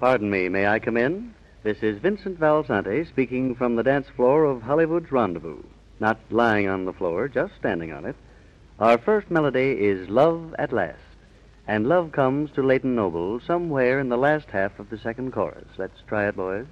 Pardon me, may I come in? This is Vincent Valsante speaking from the dance floor of Hollywood's Rendezvous. Not lying on the floor, just standing on it. Our first melody is Love at Last. And love comes to Leighton Noble somewhere in the last half of the second chorus. Let's try it, boys.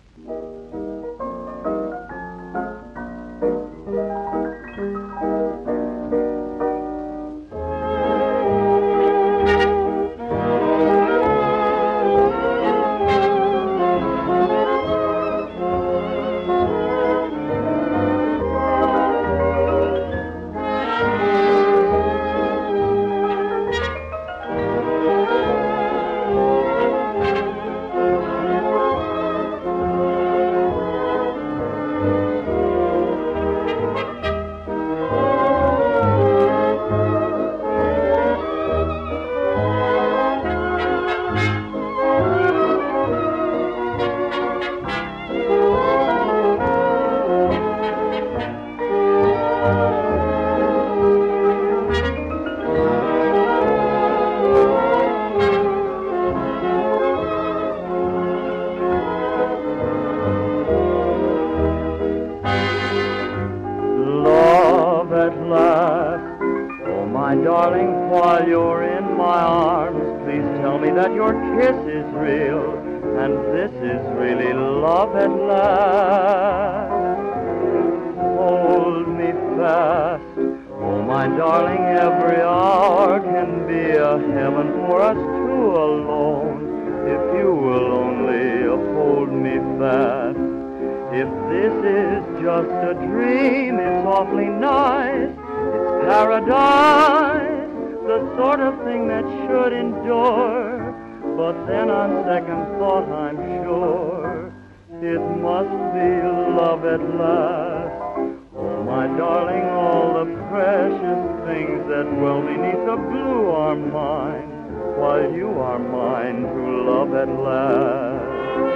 Darling, while you're in my arms, please tell me that your kiss is real, and this is really love at last. Hold me fast, oh my darling, every hour can be a heaven for us two alone, if you will only hold me fast. If this is just a dream, it's awfully nice. Paradise, the sort of thing that should endure. But then on second thought, I'm sure it must be love at last. Oh, my darling, all the precious things that dwell beneath the blue are mine, while you are mine to love at last.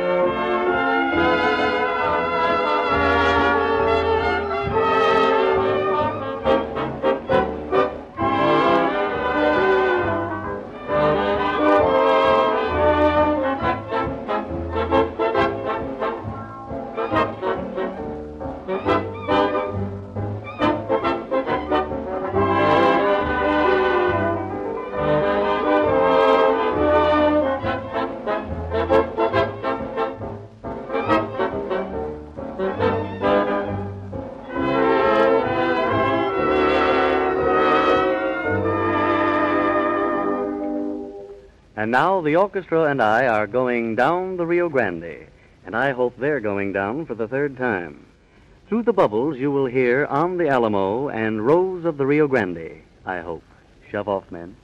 And now the orchestra and I are going down the Rio Grande, and I hope they're going down for the third time. Through the bubbles you will hear On the Alamo and Rose of the Rio Grande, I hope. Shove off, men.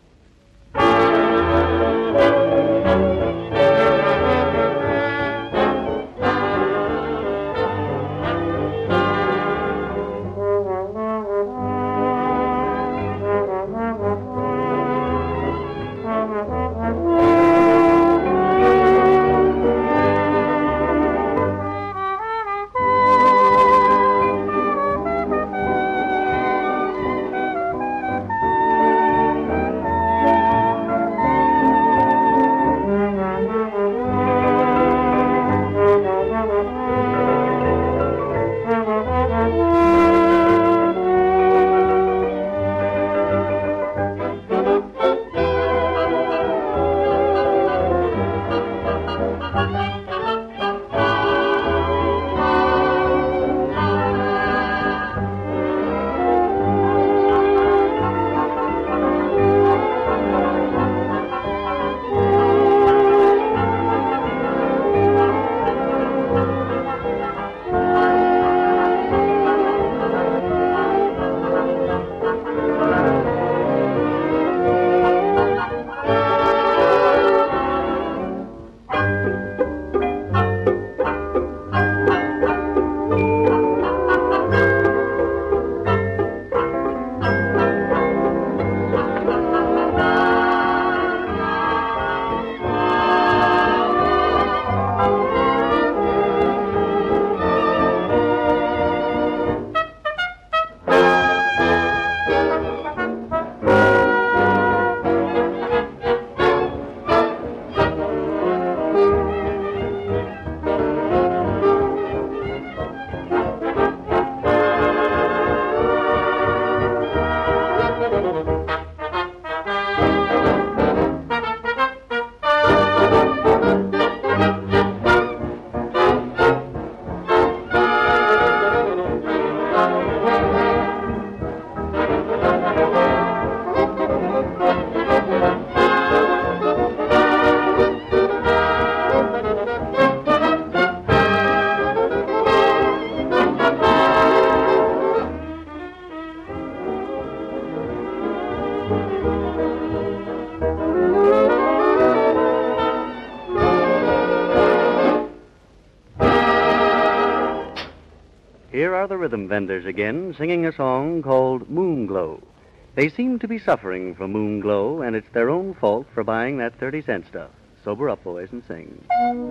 Here are the rhythm vendors again, singing a song called Moonglow. They seem to be suffering from moonglow, and it's their own fault for buying that 30-cent stuff. Sober up, boys, and sing.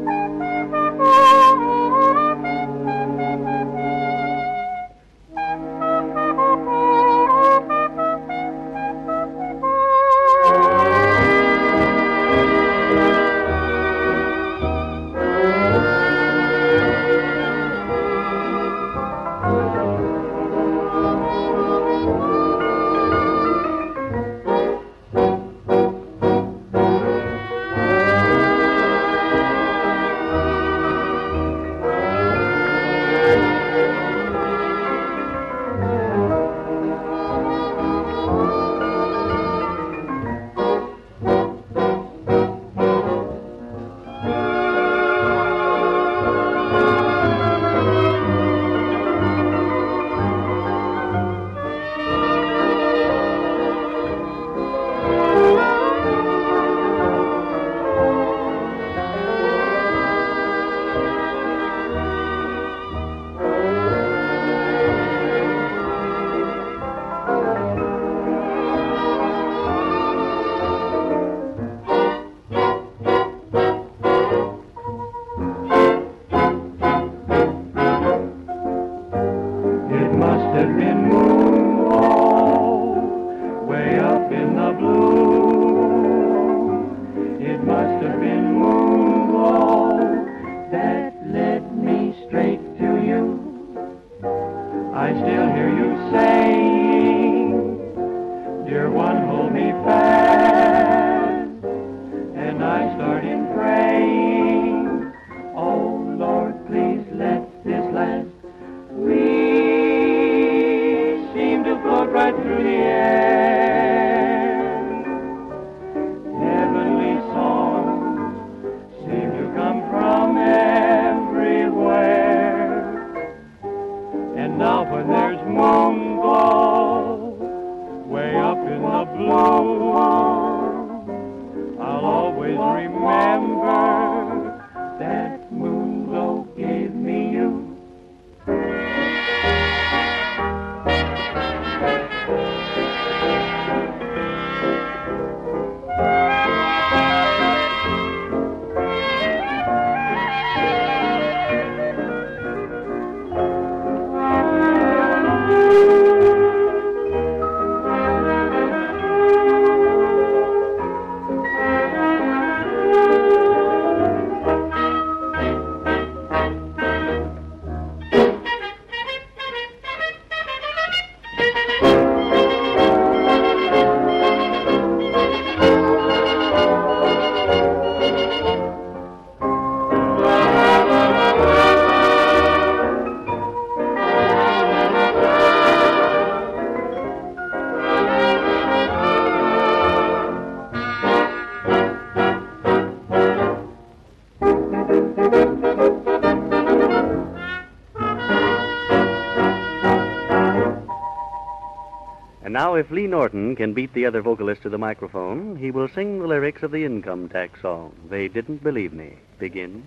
And now, if Lee Norton can beat the other vocalist to the microphone, he will sing the lyrics of the income tax song, They Didn't Believe Me. Begin.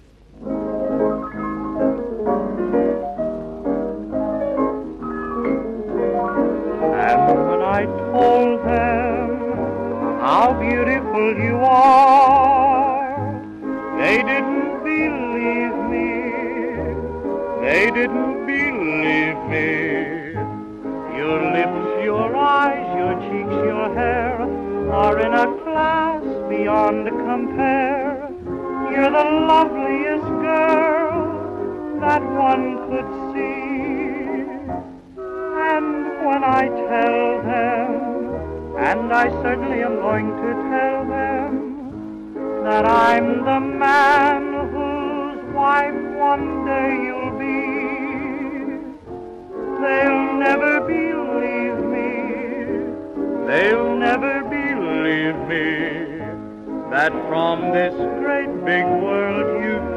And when I told them how beautiful you are, they didn't believe me. They didn't believe me. Your lips, your eyes, your cheeks, your hair are in a class beyond compare. You're the loveliest girl that one could see. And when I tell them, and I certainly am going to tell them, that I'm the man whose wife one day you'll be, they'll never believe me. They'll never believe me that from this great big world you